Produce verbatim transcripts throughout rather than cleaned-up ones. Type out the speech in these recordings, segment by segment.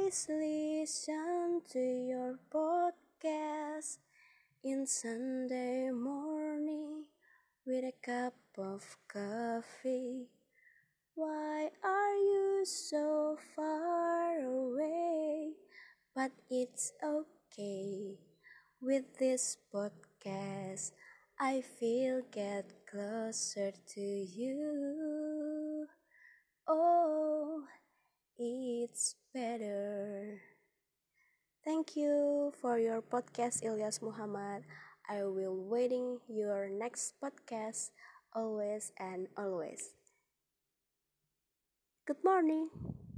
always listen to your podcast in Sunday morning with a cup of coffee. Why are you so far away? But it's okay. With this podcast, I feel get closer to you. Oh, it's better. Thank you for your podcast, Ilyas Muhammad. I will waiting your next podcast always and always. Good morning.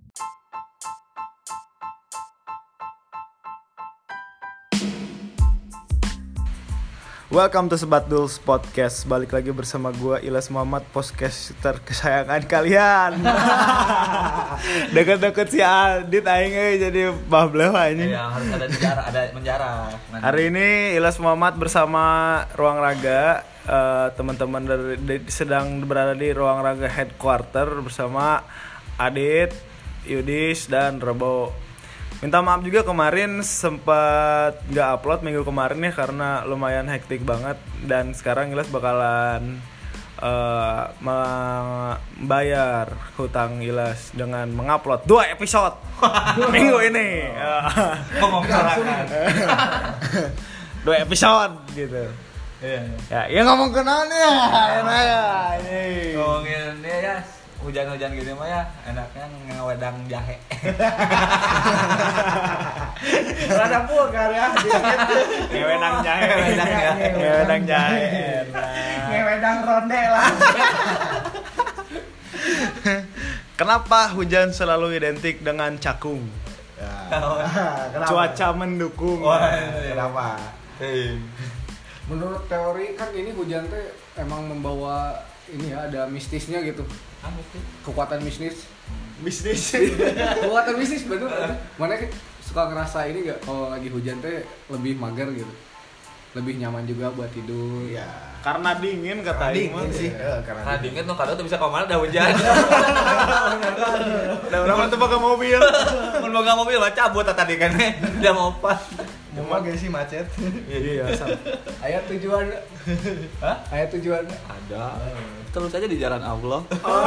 Welcome to Sebat Duls Podcast. Balik lagi bersama gue Ilyas Muhammad, podcaster kesayangan kalian. Deket-deket si Adit aing jadi bableh ini. Iya, harus ada menjara, ada menjara. Hari ini Ilyas Muhammad bersama Ruang Raga. Uh, teman-teman dari, dari sedang berada di Ruang Raga Headquarter bersama Adit, Yudis dan Rebo. Minta maaf juga kemarin sempat nggak upload minggu kemarin ya karena lumayan hektik banget, dan sekarang Ilyas bakalan uh, membayar hutang Ilyas dengan mengupload dua episode minggu ini. Ngomong sorangan. Dua episode gitu. Iya. Ya, ya ngomong kenal ya, enak ya ini. Ngomongin dia ya, hujan-hujan gitu mah ya, enaknya ngewedang jahe. Rada pulgar ya, Ngewedang jahe, Ngewedang jahe. ngewedang jahe. ngewedang ronde lah. Kenapa hujan selalu identik dengan cakung? Kenapa? Cuaca mendukung. Wah, Kenapa? Hei. Menurut teori kan ini hujan teh emang membawa ini ya, ada mistisnya gitu. Apa sih? Kekuatan mistis. Bisnis. Kekuatan mistis bener. Mana suka ngerasa ini enggak kalau lagi hujan teh lebih mager gitu. Lebih nyaman juga buat tidur. Iya. Karena dingin kata Aing mah. sih. Eh, karena Nah, dingin tuh kadang tuh bisa kemana udah hujan. Udah orang tuh pakai mobil. Mun boga mobil mah cabut tadi kan jam empat. cuma gak sih macet. Iya, sama. Aya tujuan. Hah? Aya tujuan. Ada. Terus aja di jalan Allah.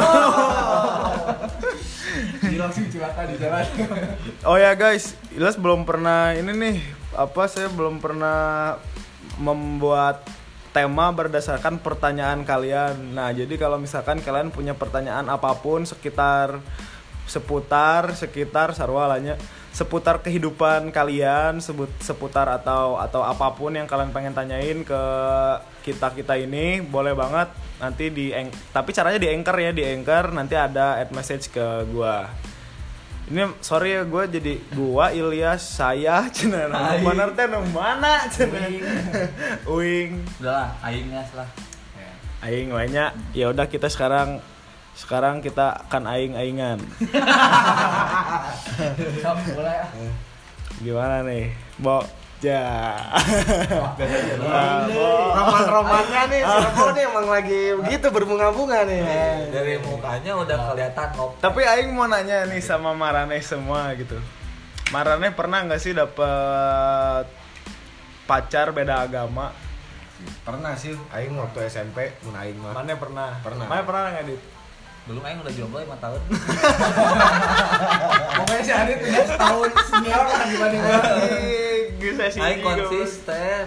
Di langsung curhatan di jalan. Oh ya guys, Ilyas belum pernah ini nih, apa saya belum pernah membuat tema berdasarkan pertanyaan kalian. Nah, jadi kalau misalkan kalian punya pertanyaan apapun sekitar seputar sekitar sarwalanya seputar kehidupan kalian, sebut seputar atau atau apapun yang kalian pengen tanyain ke kita kita ini, boleh banget nanti di tapi caranya di Anchor ya, di Anchor nanti ada add message ke gua. Ini sorry ya, gue jadi gua Ilyas saya cenah bener teh nu mana cenah uing Udah lah, aingnya lah. aing we nya. Ya udah, kita sekarang sekarang kita akan aing-aingan. Mulai ah. Gimana nih, Bo? Ja. Roman-romannya nih, si Rebo nih emang lagi begitu berbunga-bunga nih. Dari mukanya udah kelihatan ngop. Tapi aing mau nanya nih sama Marane semua gitu. Marane pernah nggak sih dapet pacar beda agama? Pernah sih, aing waktu S M P mun aing mah. Mana pernah? Pernah. Mana pernah nggak, Dit? Belum aing udah jomblo lima tahun. Pokoknya si Adit udah setahun senior lah dibanding gua. Bisa sih. Aing konsisten.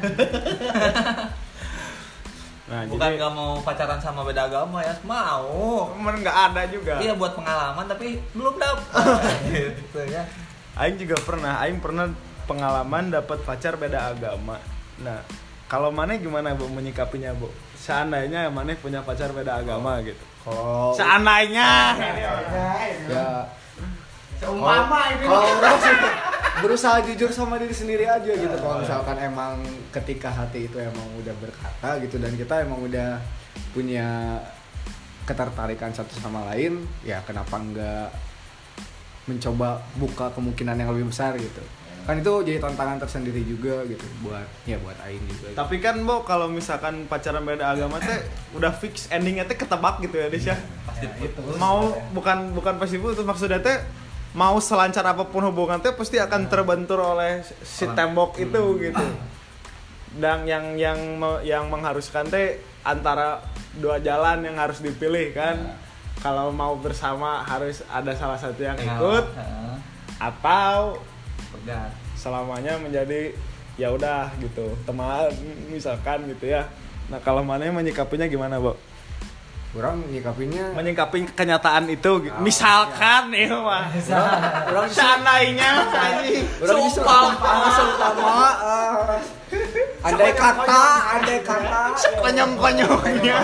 Nah, Bukan jadi gak mau pacaran sama beda agama ya, mau. cuman nggak ada juga. Iya, buat pengalaman tapi belum dapet. Gitu ya. Aing juga pernah, Aing pernah pengalaman dapat pacar beda agama. Nah, kalau Maneh gimana Bu menyikapinya, Bu? Seandainya Maneh punya pacar beda agama gitu. Kalau Seandainya. Ya, seumpama ini kalau orang sih berusaha jujur sama diri sendiri aja gitu. Kalau misalkan emang ketika hati itu emang udah berkata gitu, dan kita emang udah punya ketertarikan satu sama lain, ya kenapa enggak mencoba buka kemungkinan yang lebih besar gitu. Kan itu jadi tantangan tersendiri juga gitu buat ya buat aing juga. Tapi kan Bo, kalau misalkan pacaran beda agama teh udah fix endingnya teh ketebak gitu ya, Des ya. Pasti itu Mau bukan bukan pasti putus, maksudnya teh mau selancar apapun hubungan teh pasti akan terbentur oleh si tembok itu gitu. Dan yang yang yang mengharuskan teh antara dua jalan yang harus dipilih kan. Kalau mau bersama harus ada salah satu yang ikut atau selamanya menjadi ya udah gitu teman misalkan gitu ya. Nah kalau mana menyikapinya gimana, Bo? Orang menyikapinya Menyikapi kenyataan itu gitu. Misalkan ya mah orang seandainya anjing seumpama seumpama uh, andai kata andai kata konyong-konyongnya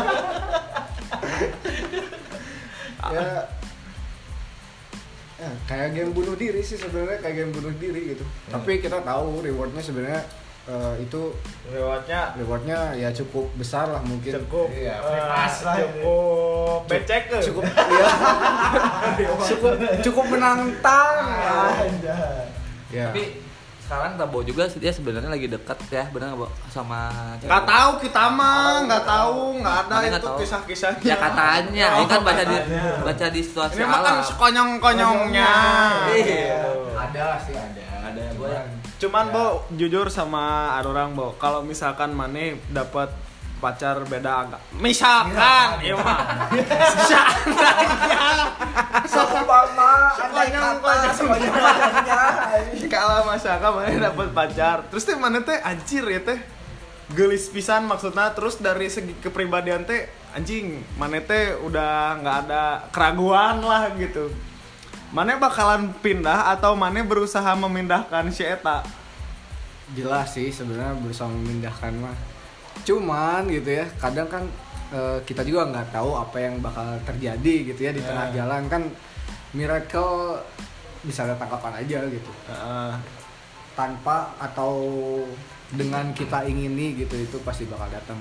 ya ya, kayak game bunuh diri sih sebenarnya, kayak game bunuh diri gitu. Hmm. Tapi kita tahu rewardnya sebenarnya uh, itu lewatnya rewardnya ya cukup besar lah mungkin. cukup Iya, eh, pas lah ini. cukup becek ke Cukup ya. cukup cukup menantang. Ya. Tapi sekarang Tabo juga dia sebenarnya lagi dekat ya, benar nggak, Bo, sama cewek? nggak tahu kita mah nggak tahu nggak ada Mana nggak itu tahu? kisah-kisahnya Ya katanya, Oh, ini kan baca di katanya. baca di situasi ini mah kan alam. sekonyong-konyongnya Iya. Ada sih ada. Ada ya, Bo, ya. cuman Bo jujur sama orang Bo kalau misalkan Mane dapat pacar beda agama misalkan ya mah seandainya Seumpama andai Sekonyong- kata semuanya. kalau misalkan Mane dapat pacar terus teh Mane teh anjir ya teh gelis pisan maksudnya terus dari segi kepribadian teh anjing Mane teh udah nggak ada keraguan lah gitu Mane bakalan pindah atau Mane berusaha memindahkan si eta Jelas sih sebenarnya berusaha memindahkan mah. Cuman gitu ya, kadang kan e, kita juga nggak tahu apa yang bakal terjadi gitu ya di tengah jalan kan, miracle bisa datang kapan aja gitu. Heeh. Tanpa atau dengan kita ingini gitu itu pasti bakal datang.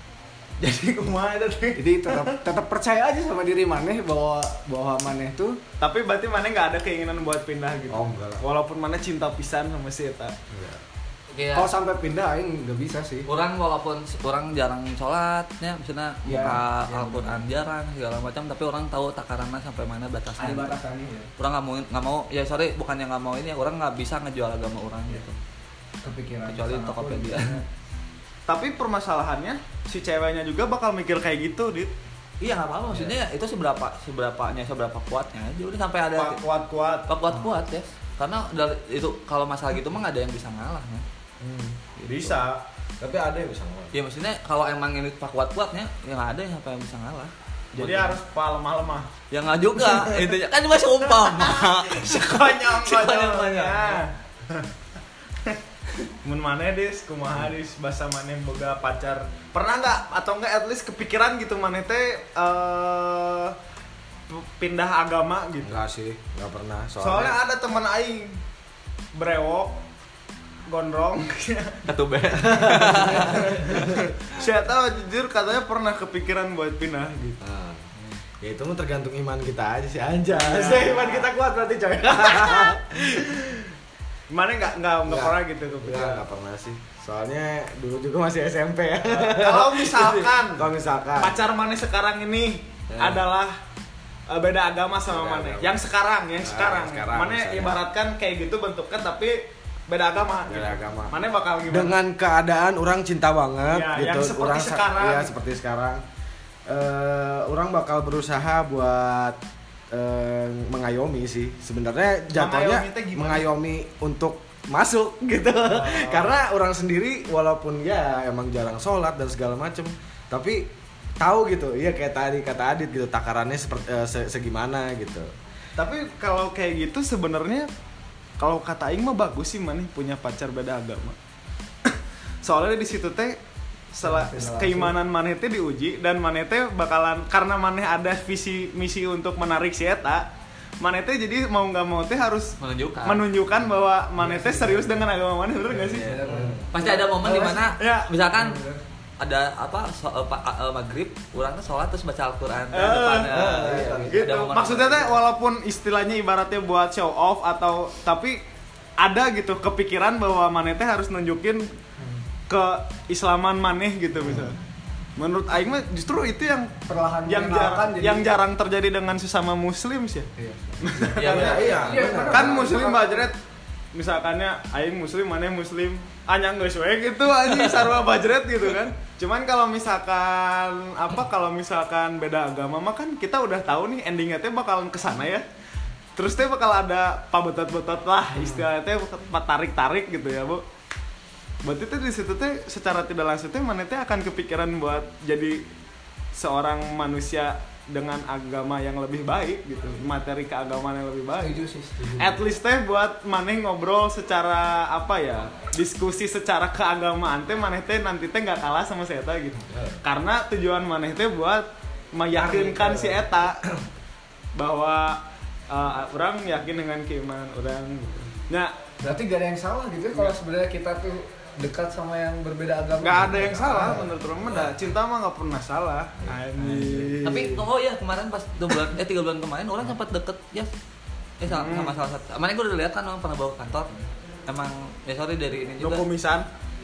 Jadi kumaha eta teh Jadi tetap tetap percaya aja sama diri maneh bahwa bahwa maneh tuh tapi berarti Mane nggak ada keinginan buat pindah gitu. Oh, enggak lah. Walaupun Mane cinta pisan sama si eta. Kayak kalau sampai pindah aing nggak bisa sih. orang walaupun orang jarang sholatnya, misalnya Ya, buka ya, Al-Quran jarang segala macam, tapi orang tahu takarannya sampai mana batasnya. Ada batasannya ya. Orang nggak mau nggak mau ya sorry bukan yang nggak mau ini, orang nggak bisa ngejual agama orang gitu. Kepikiran. Kecuali sana Tokopedia. pun. Tapi permasalahannya si ceweknya juga bakal mikir kayak gitu, Dit. Iya nggak apa-apa, maksudnya itu seberapa seberapanya seberapa kuatnya aja udah sampai ada Kuat-kuat. kuat-kuat ya. Karena dari itu kalau masalah gitu mah nggak ada yang bisa ngalah ya. Bisa. Tapi ada yang bisa ngomong. Ya maksudnya kalau emang ini pak kuat-kuatnya ya nggak ada yang sampai yang bisa ngalah. Jadi Buat- harus lemah-lemah. ya nggak juga intinya kan masih umpama. Sekonyong-konyongnya. Mun maneh dis, kumaha dis bahasa maneh boga pacar. Pernah nggak atau enggak at least kepikiran gitu maneh teh eh pindah agama gitu. Enggak sih, enggak pernah. Soalnya, Soalnya, ada teman aing brewok gondrong. Ketube. Saya tahu jujur katanya pernah kepikiran buat pindah gitu. Nah, ya itu mah tergantung iman kita aja sih anjay. Saya iman kita kuat berarti coy. Mana nggak nggak nggak pernah gitu Enggak, kepikiran. enggak pernah sih. Soalnya dulu juga masih S M P ya. Kalau misalkan Kalau misalkan pacar mana sekarang ini Ya. adalah uh, beda agama sama Beda mana? agama. Yang sekarang, yang Nah, sekarang. sekarang Mana misalnya. ibaratkan kayak gitu bentuknya tapi beda agama. Beda agama. Mana bakal gimana? dengan keadaan orang cinta banget Ya, gitu, yang seperti orang sa- sekarang. ya seperti sekarang. Eh, orang bakal berusaha buat eh, mengayomi sih. Sebenarnya jatuhnya Mengayomi teh gimana? mengayomi untuk masuk gitu. Karena orang sendiri walaupun ya emang jarang sholat dan segala macem, tapi tahu gitu. Iya kayak tadi kata Adit gitu, takarannya seperti eh, se- segimana gitu. Tapi kalau kayak gitu sebenarnya kalau kata aing mah bagus sih maneh punya pacar beda agama. Soalnya di situ teh sel- keimanan maneh teh diuji dan maneh teh bakalan karena maneh ada visi misi untuk menarik si eta. Maneh teh jadi mau nggak mau teh harus Menunjukkan. menunjukkan bahwa maneh teh serius dengan agama maneh, bener gak sih? Pasti ada momen di mana Ya. misalkan ada apa so, uh, pa- uh, maghrib, orang tuh sholat terus baca Al-Quran Eh, depannya. eh, gitu. Ada momen- Maksudnya teh walaupun istilahnya ibaratnya buat show off atau tapi ada gitu kepikiran bahwa maneh teh harus nunjukin ke Islaman maneh gitu misalnya. Menurut aing mah justru itu yang Perlahan yang mengenalkan jarang jadi- yang jarang terjadi dengan sesama muslim sih. Iya. Iya benar. Iya, Iya, benar. Kan muslim bajret misalkannya aing muslim mana muslim anyang geus we gitu anjing sarua bajret gitu kan. Cuman kalau misalkan apa kalau misalkan beda agama mah kan kita udah tahu nih endingnya teh bakalan kesana ya. Terus teh bakal ada pabetot-betot lah istilahnya teh tarik-tarik gitu ya, Bu. Berarti teh di situ teh secara tidak langsung teh mana teh akan kepikiran buat jadi seorang manusia dengan agama yang lebih baik gitu, materi keagamaan yang lebih baik. Setuju sih, setuju. At least teh buat maneh ngobrol secara apa ya, diskusi secara keagamaan teh maneh teh nanti teh nggak kalah sama si eta gitu. Karena tujuan maneh teh buat meyakinkan si eta bahwa uh, orang yakin dengan keimanan orang. Gitu. Nah, Berarti gak ada yang salah gitu ya kalau sebenarnya kita tuh dekat sama yang berbeda agama. nggak ada yang salah menurut orang mah. Cinta mah nggak pernah salah. Anjing. Tapi oh ya kemarin pas dua bulan eh tiga bulan kemarin orang sempat deket ya. Eh sama, Hmm. sama salah satu. Kemarin gue udah lihat kan orang pernah bawa ke kantor. Emang ya sorry dari ini Lo juga. kumisan?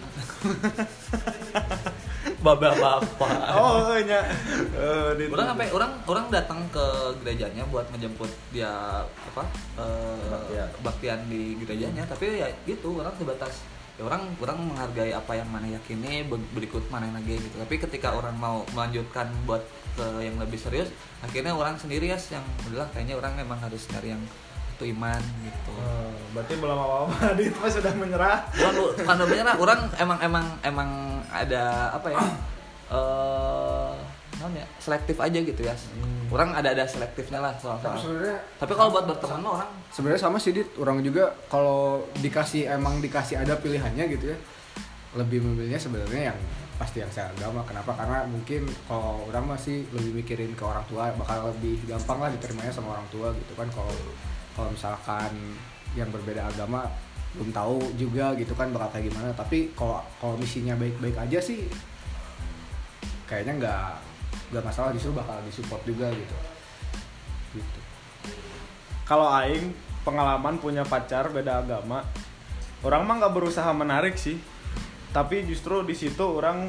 Bapak-bapak. Oh, nya. Eh, di- Orang sampai orang orang datang ke gerejanya buat ngejemput dia apa eh, Baktian. baktian di gerejanya, tapi ya gitu orang sebatas ya orang orang menghargai apa yang mana yakini ber- berikut mana lagi gitu. Tapi ketika orang mau melanjutkan buat ke yang lebih serius, akhirnya orang sendiri ya yang udahlah kayaknya orang memang harus cari yang itu iman gitu. Oh, berarti belum apa-apa. Adit mah sudah menyerah. Bukan lu- bukan benernya orang emang emang emang ada apa ya eh non ya selektif aja gitu ya. Orang ada ada selektifnya lah soal Tapi soal. sebenarnya Tapi kalau buat berteman mah orang sebenarnya sama sih Dit, orang juga kalau dikasih emang dikasih ada pilihannya gitu ya, lebih memilihnya sebenarnya yang pasti yang seagama. Kenapa? Karena mungkin kalau orang masih lebih mikirin ke orang tua, bakal lebih gampang lah diterimanya sama orang tua gitu kan. Kalau kalau misalkan yang berbeda agama belum tahu juga gitu kan bakal kayak gimana. Tapi kalau kalau misinya baik-baik aja sih kayaknya nggak nggak masalah, justru bakal disupport juga gitu. Gitu. Kalau aing pengalaman punya pacar beda agama, orang mah nggak berusaha menarik sih, tapi justru di situ orang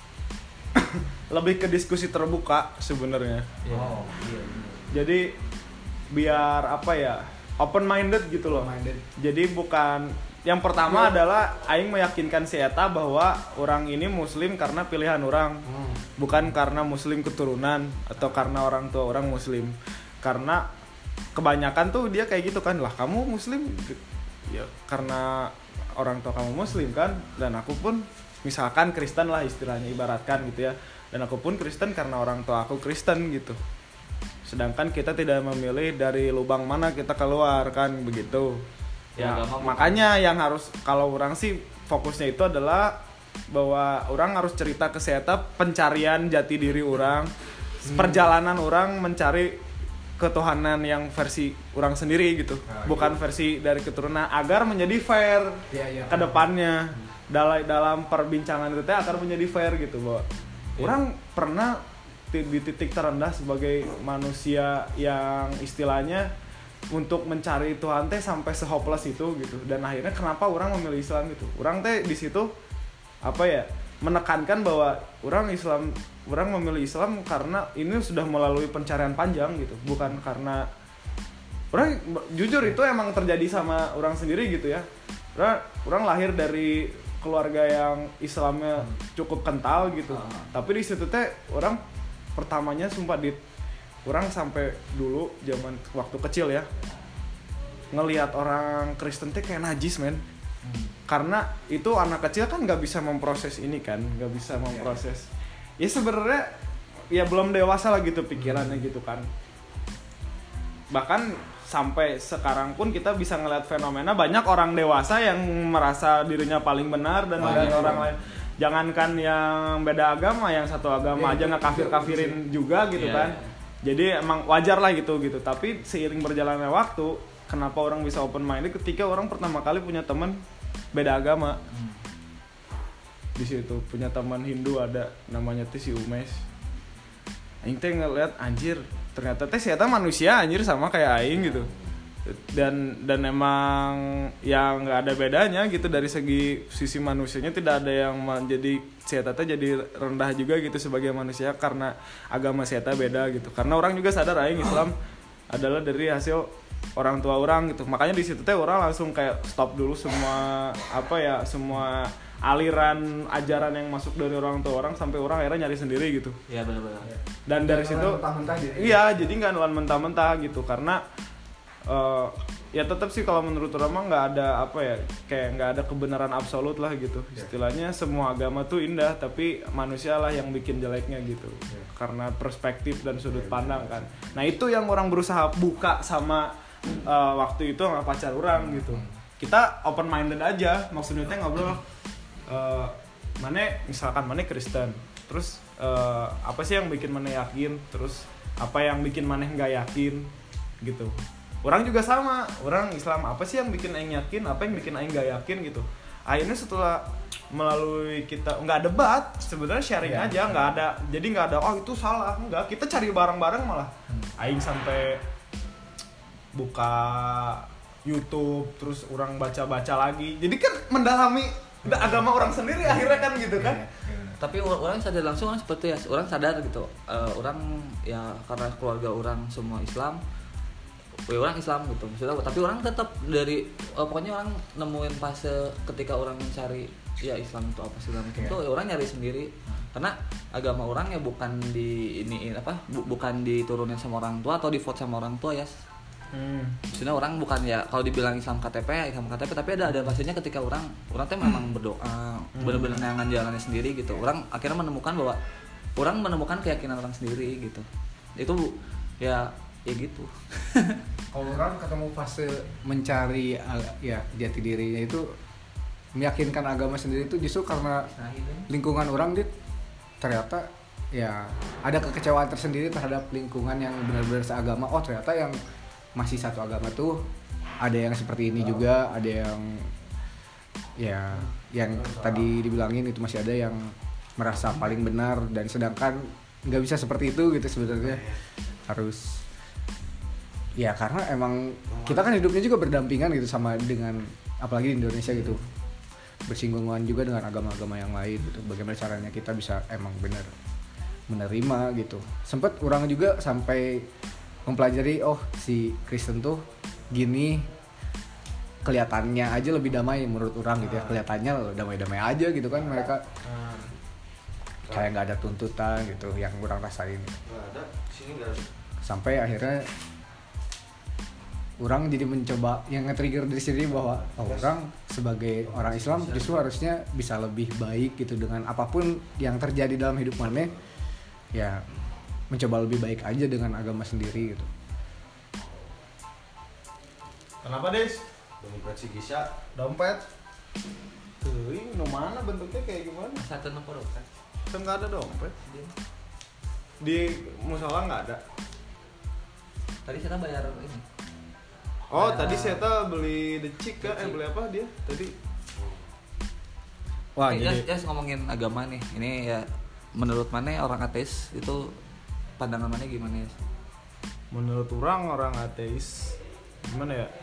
lebih ke diskusi terbuka sebenarnya. Oh, iya. Jadi biar apa ya, open minded gitu loh. Open-minded. Jadi bukan yang pertama adalah aing meyakinkan si eta bahwa orang ini muslim karena pilihan orang, Hmm. bukan karena muslim keturunan atau karena orang tua orang muslim. Karena kebanyakan tuh dia kayak gitu kan, lah kamu muslim ya karena orang tua kamu muslim kan, dan aku pun misalkan Kristen lah istilahnya, ibaratkan gitu ya, dan aku pun Kristen karena orang tua aku Kristen gitu. Sedangkan kita tidak memilih dari lubang mana kita keluar kan begitu ya. Agama bukan. Makanya yang harus, kalau orang sih fokusnya itu adalah bahwa orang harus cerita ke saya pencarian jati diri orang, hmm. perjalanan orang mencari ketuhanan yang versi orang sendiri gitu, Ah, bukan iya. versi dari keturunan, agar menjadi fair Iya, iya. ke depannya. Dalam dalam perbincangan itu teh agar menjadi fair gitu, bahwa orang pernah di di titik terendah sebagai manusia yang istilahnya untuk mencari Tuhan teh sampai sehopeless itu gitu, dan akhirnya kenapa orang memilih Islam gitu. Orang teh di situ apa ya, menekankan bahwa orang Islam, orang memilih Islam karena ini sudah melalui pencarian panjang gitu, bukan karena orang jujur itu emang terjadi sama orang sendiri gitu ya. Orang, orang lahir dari keluarga yang Islamnya cukup kental gitu, tapi di situ teh orang pertamanya sumpah dit, orang sampai dulu zaman waktu kecil ya ngelihat orang Kristen teh kayak najis men. Hmm. Karena itu anak kecil kan nggak bisa memproses ini kan, nggak bisa memproses. Ya sebenarnya ya belum dewasa lah gitu pikirannya gitu kan. Bahkan sampai sekarang pun kita bisa ngelihat fenomena banyak orang dewasa yang merasa dirinya paling benar dan melihat orang lain. Jangankan yang beda agama, yang satu agama aja nggak kafir-kafirin juga gitu Iya, kan. iya. Jadi emang wajar lah gitu gitu. Tapi seiring berjalannya waktu, kenapa orang bisa open minded ketika orang pertama kali punya teman beda agama. Hmm. Di situ punya teman Hindu ada namanya teh si Umes. Aing teh ngeliat anjir, ternyata teh si eta manusia anjir sama kayak aing gitu. dan dan emang yang nggak ada bedanya gitu dari segi sisi manusianya, tidak ada yang menjadi saya tata jadi rendah juga gitu sebagai manusia karena agama saya tata beda gitu, karena orang juga sadar aing Islam adalah dari hasil orang tua orang gitu, makanya di situ teh orang langsung kayak stop dulu semua apa ya semua aliran ajaran yang masuk dari orang tua orang sampai orang akhirnya nyari sendiri gitu. Iya benar-benar. Dan dari situ mentah-mentah jadi. iya jadi nggak nuan mentah-mentah gitu, karena Uh, ya tetap sih kalau menurut orang mah nggak ada apa ya kayak nggak ada kebenaran absolut lah gitu, istilahnya semua agama tuh indah tapi manusia lah yang bikin jeleknya gitu, karena perspektif dan sudut pandang kan. Nah itu yang orang berusaha buka sama uh, waktu itu sama pacar orang gitu, kita open minded aja, maksudnya teh ngobrol uh, mana misalkan mana Kristen, terus uh, apa sih yang bikin mana yakin, terus apa yang bikin mana nggak yakin gitu. Orang juga sama, orang Islam apa sih yang bikin aing yakin, apa yang bikin aing gak yakin gitu. Akhirnya setelah melalui kita nggak debat, sebenarnya sharing ya, aja, nggak ada, jadi nggak ada oh itu salah, enggak, kita cari bareng-bareng malah. Aing sampai buka YouTube, terus orang baca-baca lagi, jadi kan mendalami agama orang sendiri akhirnya kan gitu kan. Tapi orang sadar langsung kan seperti ya, orang sadar gitu, uh, orang ya karena keluarga orang semua Islam. Ya orang Islam gitu maksudnya, tapi orang tetap dari oh, pokoknya orang nemuin fase ketika orang mencari ya Islam itu apa segala macam itu, yeah. orang nyari sendiri karena agama orang ya bukan di ini apa bu, bukan diturunin sama orang tua atau di vote sama orang tua ya. Hmm. Maksudnya orang bukan ya kalau dibilang Islam K T P ya Islam K T P, tapi ada ada fasenya ketika orang orang tuh memang berdoa hmm. benar-benar nangan jalannya sendiri gitu. Orang akhirnya menemukan bahwa orang menemukan keyakinan orang sendiri gitu. Itu ya ya gitu. Kalau orang ketemu fase mencari ya jati dirinya itu meyakinkan agama sendiri itu justru karena lingkungan orang dit ternyata ya ada kekecewaan tersendiri terhadap lingkungan yang benar-benar seagama. Oh ternyata yang masih satu agama tuh ada yang seperti ini juga, ada yang ya yang tadi dibilangin itu masih ada yang merasa paling benar, dan sedangkan nggak bisa seperti itu gitu sebenarnya. Harus ya karena emang kita kan hidupnya juga berdampingan gitu sama dengan apalagi di Indonesia gitu, bersinggungan juga dengan agama-agama yang lain gitu. Bagaimana caranya kita bisa emang benar menerima gitu. Sempet orang juga sampai mempelajari oh si Kristen tuh gini, kelihatannya aja lebih damai menurut orang gitu ya, kelihatannya damai-damai aja gitu kan mereka, kayak nggak ada tuntutan gitu yang orang rasain. Sampai akhirnya orang jadi mencoba yang nge-trigger diri sendiri bahwa oh, orang sebagai orang Islam justru harusnya bisa lebih baik gitu dengan apapun yang terjadi dalam hidup mana, ya mencoba lebih baik aja dengan agama sendiri gitu. Kenapa Des? Dompet si Gisa. Dompet? Tuh, ini mana bentuknya kayak gimana? Satu nomor kan? Kan nggak ada dompet. Di musola nggak ada. Tadi saya bayar ini. Oh, bayar... tadi saya tuh beli decik kan? Eh beli apa dia? Tadi. Wah, ini jadi ya, ya ngomongin agama nih. Ini ya menurut mana orang ateis itu pandangan mana gimana ya? Menurut orang orang ateis gimana ya?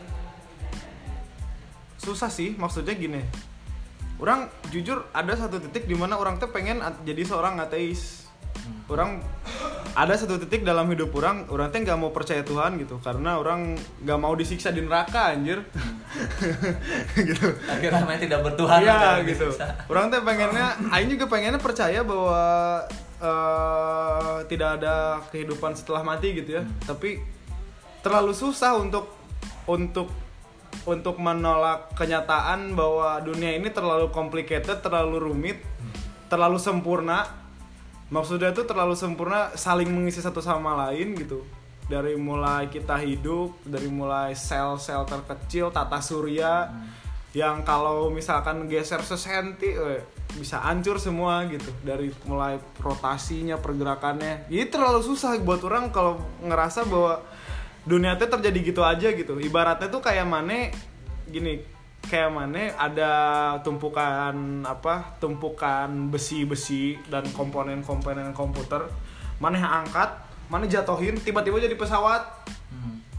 Susah sih, maksudnya gini. Orang jujur ada satu titik di mana orang tuh pengen jadi seorang ateis. Hmm. Orang ada satu titik dalam hidup orang, orang tuh nggak mau percaya Tuhan gitu, karena orang nggak mau disiksa di neraka anjir. Gitu. Akhirnya main tidak bertuhan. Iya gitu. Orang tuh pengennya, aing juga pengennya percaya bahwa uh, tidak ada kehidupan setelah mati gitu ya. Hmm. Tapi terlalu susah untuk untuk untuk menolak kenyataan bahwa dunia ini terlalu complicated, terlalu rumit, terlalu sempurna. Maksudnya tuh terlalu sempurna, saling mengisi satu sama lain gitu. Dari mulai kita hidup, dari mulai sel-sel terkecil, tata surya, hmm. yang kalau misalkan geser sesenti eh, bisa hancur semua gitu. Dari mulai rotasinya, pergerakannya. Jadi terlalu susah buat orang kalau ngerasa bahwa dunia itu terjadi gitu aja gitu. Ibaratnya tuh kayak mana gini, kayak mana ada tumpukan apa? Tumpukan besi-besi dan komponen-komponen komputer. Mana angkat, mana jatuhin, tiba-tiba jadi pesawat. Hmm.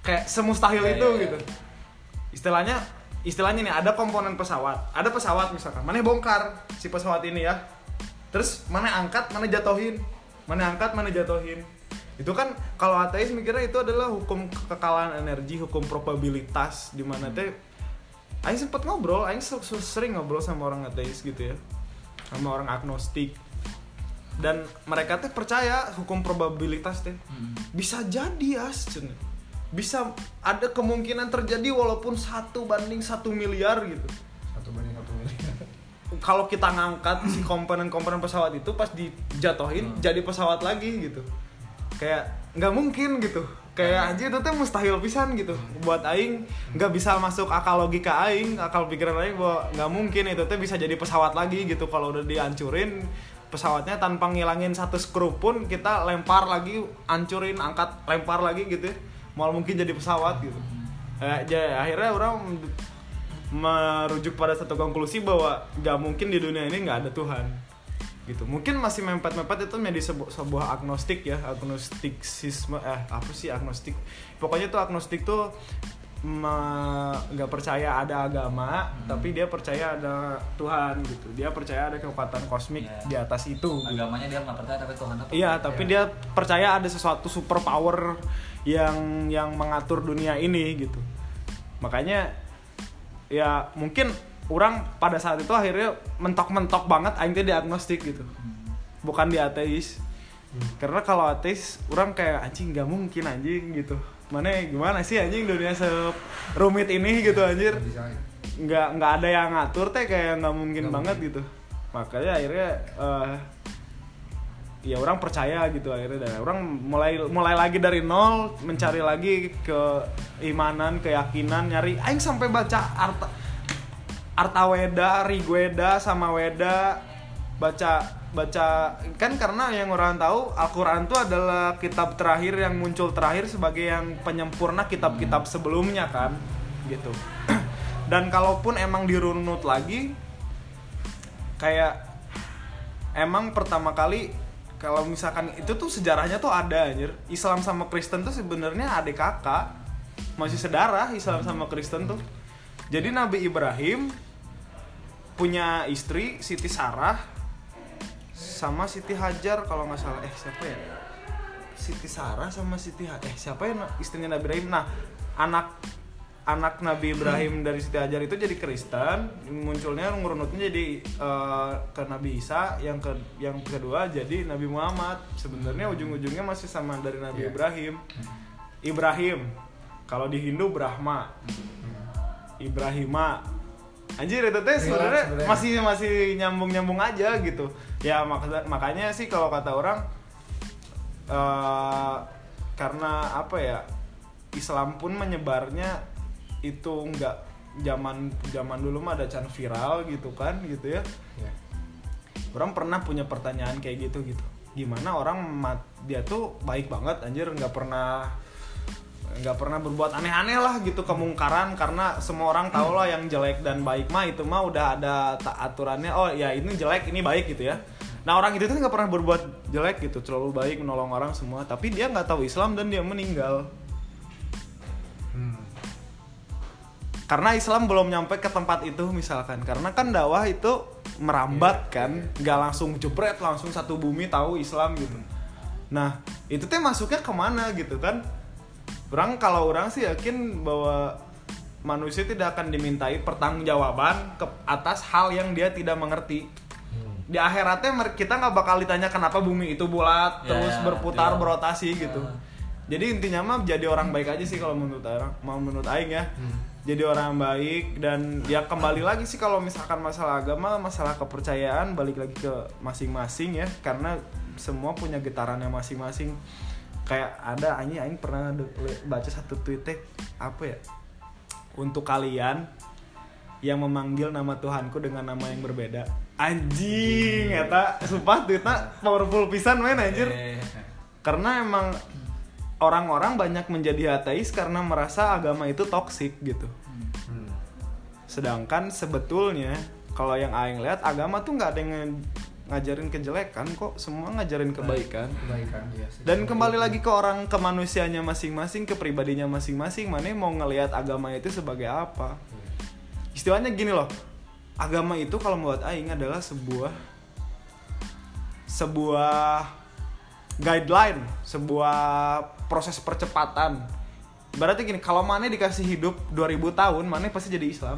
kayak semustahil Ya, itu ya, ya. gitu. Istilahnya istilahnya nih ada komponen pesawat, ada pesawat misalkan, mana bongkar si pesawat ini ya, terus mana angkat, mana jatuhin, mana angkat, mana jatuhin. Itu kan kalau ateis mikirnya itu adalah hukum kekekalan energi, hukum probabilitas, di mana teh aing sempet ngobrol, aing sering ngobrol sama orang ateis gitu ya, sama orang agnostik, dan mereka teh percaya hukum probabilitas teh Hmm. bisa jadi as, bisa ada kemungkinan terjadi walaupun satu banding satu miliar gitu. Satu banding satu miliar. Kalau kita ngangkat si komponen-komponen pesawat itu pas dijatuhin Hmm. jadi pesawat lagi gitu, kayak nggak mungkin gitu, kayak aja itu tuh mustahil pisan gitu buat aing, nggak bisa masuk akal logika aing, akal pikiran aing bahwa nggak mungkin itu tuh bisa jadi pesawat lagi gitu. Kalau udah dihancurin pesawatnya tanpa ngilangin satu skru pun, kita lempar lagi, hancurin, angkat, lempar lagi gitu, mal mungkin jadi pesawat gitu. Eh, jadi akhirnya orang merujuk pada satu konklusi bahwa nggak mungkin di dunia ini nggak ada Tuhan gitu. Mungkin masih mempet-mempet itu menjadi sebu- sebuah agnostik ya, agnostiksisme, eh apa sih agnostik, pokoknya tuh agnostik tuh nggak percaya ada agama, Hmm. tapi dia percaya ada Tuhan gitu, dia percaya ada kekuatan kosmik Ya. di atas itu gitu. Agamanya dia nggak percaya tapi Tuhan apa? Iya, tapi dia percaya ada sesuatu super power yang yang mengatur dunia ini gitu. Makanya ya mungkin orang pada saat itu akhirnya mentok-mentok banget aing teh di agnostik gitu. Bukan di ateis. Karena kalau ateis orang kayak anjing nggak mungkin anjing gitu. Mana gimana sih anjing dunia serumit ini gitu anjir. Bisa. Nggak nggak ada yang ngatur teh, kayak nggak mungkin Nggak banget mungkin. gitu. Makanya akhirnya eh, ya orang percaya gitu akhirnya, dan orang mulai mulai lagi dari nol, mencari lagi keimanan, keyakinan, nyari aing sampai baca arta Artaweda, Rigweda, Samaweda, baca baca kan, karena yang orang tahu Al-Qur'an itu adalah kitab terakhir yang muncul terakhir sebagai yang penyempurna kitab-kitab sebelumnya kan gitu. Dan kalaupun emang dirunut lagi, kayak emang pertama kali kalau misalkan itu tuh sejarahnya tuh ada anjir. Islam sama Kristen tuh sebenarnya adik kakak, masih sedarah Islam sama Kristen tuh. Jadi Nabi Ibrahim punya istri Siti Sarah sama Siti Hajar kalau nggak salah, eh siapa ya? Siti Sarah sama Siti Hajar, eh siapa ya istrinya Nabi Ibrahim? Nah, anak anak Nabi Ibrahim dari Siti Hajar itu jadi Kristen, munculnya ngurunutnya jadi uh, ke Nabi Isa, yang ke yang kedua jadi Nabi Muhammad. Sebenarnya ujung-ujungnya masih sama dari Nabi Yeah. Ibrahim. Ibrahim, kalau di Hindu Brahma, Ibrahima. Anjir itu teh sebenarnya sebenarnya. masih masih nyambung-nyambung aja gitu. Ya mak- makanya sih kalau kata orang uh, karena apa ya, Islam pun menyebarnya itu nggak zaman zaman dulu mah ada can viral gitu kan gitu ya. Ya. Orang pernah punya pertanyaan kayak gitu gitu. Gimana orang mat, dia tuh baik banget anjir, nggak pernah nggak pernah berbuat aneh-aneh lah gitu, kemungkaran, karena semua orang tahu lah yang jelek dan baik mah itu mah udah ada ta- aturannya. Oh ya ini jelek ini baik gitu ya. Nah orang itu tuh nggak pernah berbuat jelek gitu, selalu baik, menolong orang semua, tapi dia nggak tahu Islam dan dia meninggal. Hmm. Karena Islam belum nyampe ke tempat itu misalkan, karena kan dakwah itu merambat kan, nggak langsung jebret langsung satu bumi tahu Islam gitu. Nah itu teh masuknya kemana gitu kan? Orang kalau orang sih yakin bahwa manusia tidak akan dimintai pertanggungjawaban ke atas hal yang dia tidak mengerti. Di akhiratnya mer- kita nggak bakal ditanya kenapa bumi itu bulat Ya, terus ya, berputar ya. berotasi gitu. Ya. Jadi intinya mah jadi orang baik aja sih kalau menurut orang, mau menurut aing ya. Jadi orang baik, dan ya kembali lagi sih kalau misalkan masalah agama, masalah kepercayaan balik lagi ke masing-masing ya, karena semua punya getarannya masing-masing. Kayak ada aing aing pernah de- le- baca satu tweet teh, apa ya? Untuk kalian yang memanggil nama Tuhanku dengan nama yang berbeda. Anjing, eta sumpah tweetnya powerful pisan men anjir. Eh, Karena emang orang-orang banyak menjadi ateis karena merasa agama itu toksik gitu. Hmm. Sedangkan sebetulnya kalau yang aing lihat agama tuh nggak ada yang ngajarin kejelekan kok, semua ngajarin kebaikan. Kebaikan ya. Dan kembali lagi ke orang, ke manusianya masing-masing, ke pribadinya masing-masing, mana mau ngelihat agama itu sebagai apa. Istilahnya gini loh, agama itu kalau buat aing adalah sebuah sebuah guideline, sebuah proses percepatan. Berarti gini, kalau mana dikasih hidup dua ribu tahun, mana pasti jadi Islam.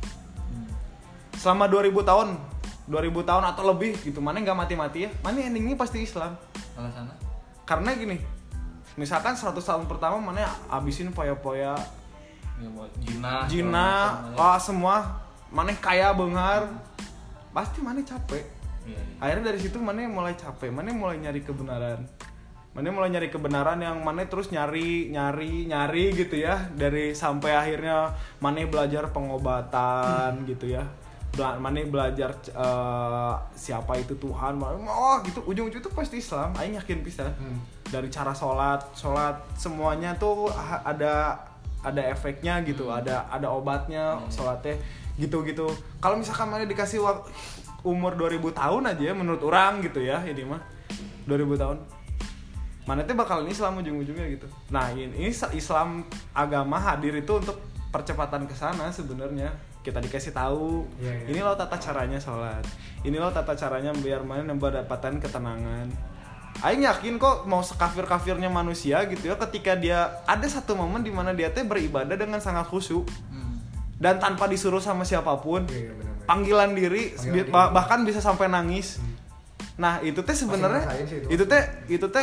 Selama dua ribu tahun, dua ribu tahun atau lebih gitu, mana nggak mati-mati ya, mana endingnya pasti Islam. Alasannya? Karena gini, misalkan seratus tahun pertama mana abisin poya-poya, Ya buat jina, jina, wah semua, mana kaya benghar, pasti mana capek. Iya, iya. Akhirnya dari situ mana mulai capek, mana mulai nyari kebenaran, mana mulai nyari kebenaran yang mana terus nyari, nyari, nyari gitu ya, dari sampai akhirnya mana belajar pengobatan hmm. gitu ya. Mana belajar uh, siapa itu Tuhan, oh gitu, ujung-ujung itu pasti Islam. Aing yakin bisa. Hmm. Dari cara sholat, sholat semuanya tuh ada ada efeknya gitu, hmm. ada ada obatnya hmm. sholatnya gitu-gitu. Kalau misalkan mana dikasih waktu umur dua ribu tahun aja menurut orang gitu ya, ini mah dua ribu tahun. Mana teh bakalan Islam ujung-ujungnya gitu. Nah, ini Islam agama hadir itu untuk percepatan ke sana sebenarnya. Kita dikasih tahu, yeah, yeah. ini loh tata caranya sholat, ini loh tata caranya biar mana mendapatkan ketenangan. Aing yakin kok mau sekafir-kafirnya manusia gitu ya, ketika dia ada satu momen di mana dia teh beribadah dengan sangat khusyuk hmm. dan tanpa disuruh sama siapapun, yeah, yeah, bener-bener. Panggilan diri, Panggilan bah- bahkan bisa sampai nangis. Hmm. Nah itu teh sebenarnya itu teh itu teh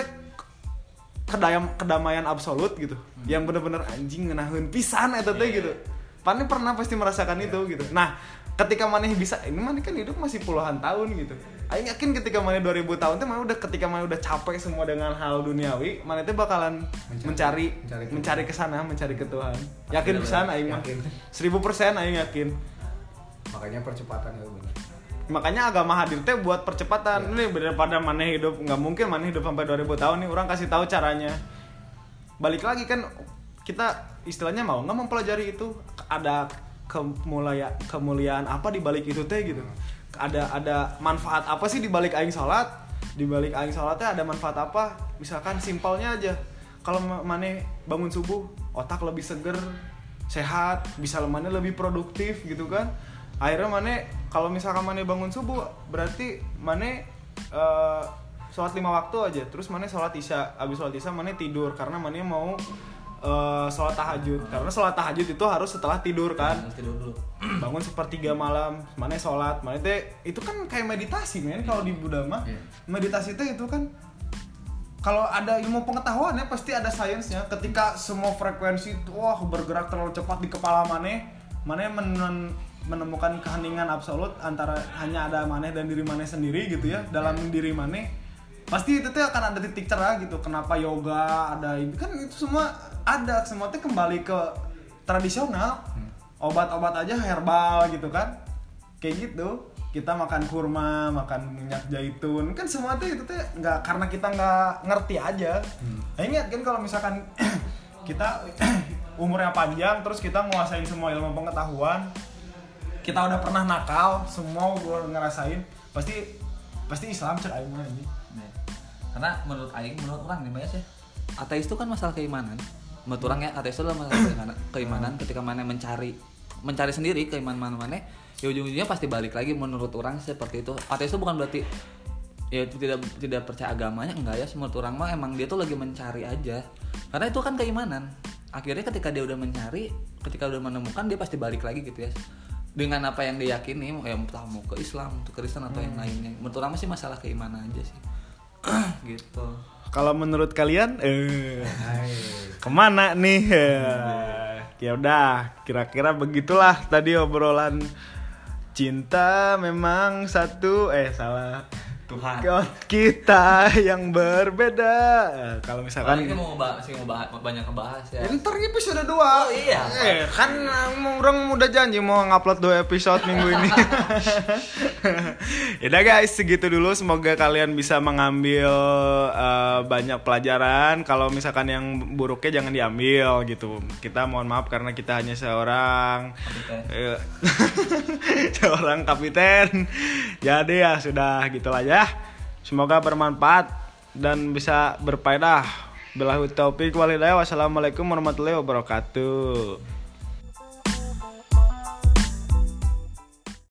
kedayam kedamaian absolut gitu, hmm. yang bener-bener anjing ngenaheun pisan eta teh yeah. gitu. Pane pernah pasti merasakan yeah. itu gitu. Nah, ketika Maneh bisa, ini Maneh kan hidup masih puluhan tahun gitu. Aing yakin ketika Maneh dua ribu tahun teh Maneh udah ketika Maneh udah capek semua dengan hal duniawi, Maneh teh bakalan mencari mencari, mencari ke sana, mencari ke Tuhan. Yakin pisan aing mah. seribu persen aing yakin. Makanya percepatan ya benar. Makanya agama hadir teh buat percepatan. Yeah. Ini daripada Maneh hidup, enggak mungkin Maneh hidup sampai dua ribu tahun nih, orang kasih tahu caranya. Balik lagi kan kita istilahnya mau nggak mempelajari itu, ada kemuliaan kemuliaan apa di balik itu teh gitu, ada ada manfaat apa sih di balik aing salat, di balik aing salatnya ada manfaat apa. Misalkan simpelnya aja, kalau Maneh bangun subuh otak lebih seger, sehat, bisa Maneh lebih produktif gitu kan. Akhirnya Maneh kalau misalkan Maneh bangun subuh berarti Maneh uh, sholat lima waktu aja, terus Maneh sholat isya, abis sholat isya Maneh tidur karena Maneh mau Uh, sholat tahajud, karena sholat tahajud itu harus setelah tidur kan, tidur dulu. Bangun sepertiga malam, mana sholat, mana teh itu kan kayak meditasi men kalau di Buddha mah. Yeah. Meditasi teh itu kan kalau ada ilmu pengetahuan ya pasti ada sainsnya. Ketika semua frekuensi itu wah bergerak terlalu cepat di kepala Maneh, Maneh men- menemukan keheningan absolut antara hanya ada Maneh dan diri Maneh sendiri gitu ya, dalam diri Maneh. Pasti itu tuh akan ada titik cerah gitu. Kenapa yoga ada ini kan, itu semua ada, semua tuh kembali ke tradisional. Obat-obat aja herbal gitu kan, kayak gitu. Kita makan kurma, makan minyak zaitun, kan semua tuh itu tuh nggak karena kita nggak ngerti aja. Hmm. Nah, ingat kan kalau misalkan kita umurnya panjang terus kita nguasain semua ilmu pengetahuan, kita udah pernah nakal, semua udah ngerasain, pasti pasti Islam cek aing mah ini. Karena menurut aing, menurut orang nih Mas ya, ateis itu kan masalah keimanan. Menurut orang ya, ateis itu adalah masalah keimanan. Keimanan ketika mana mencari mencari sendiri keimanan mana, ya ujung-ujungnya pasti balik lagi. Menurut orang seperti itu. Ateis itu bukan berarti ya tidak tidak percaya agamanya, enggak ya. Menurut orang mah emang dia tuh lagi mencari aja. Karena itu kan keimanan. Akhirnya ketika dia udah mencari, ketika udah menemukan, dia pasti balik lagi gitu ya. Dengan apa yang dia yakini, ya mau ke Islam, ke Kristen atau hmm. yang lainnya. Menurut orang sih masalah keimanan aja sih. Gitu. Kalau menurut kalian eh kemana nih? Ya udah, kira-kira begitulah tadi obrolan cinta memang satu eh salah Tuhan kita yang berbeda. Kalau misalkan kita mau ngebahas, mau bahas, banyak ngebahas ya. Ntar episode dua. Oh iya. Eh kan orang udah janji mau ngupload dua episode minggu ini. Yaudah guys, segitu dulu. Semoga kalian bisa mengambil uh, banyak pelajaran. Kalau misalkan yang buruknya jangan diambil gitu. Kita mohon maaf karena kita hanya seorang kapiten. seorang kapiten. Jadi ya sudah gitu aja. ya. Semoga bermanfaat dan bisa berfaedah. Billahi taufiq wal hidayah. Wassalamualaikum warahmatullahi wabarakatuh.